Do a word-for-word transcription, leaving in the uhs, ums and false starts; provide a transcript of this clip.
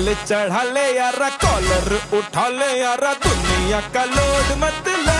दिल चढ़ा ले यारा, कॉलर उठा ले यारा, दुनिया का लोड मत ले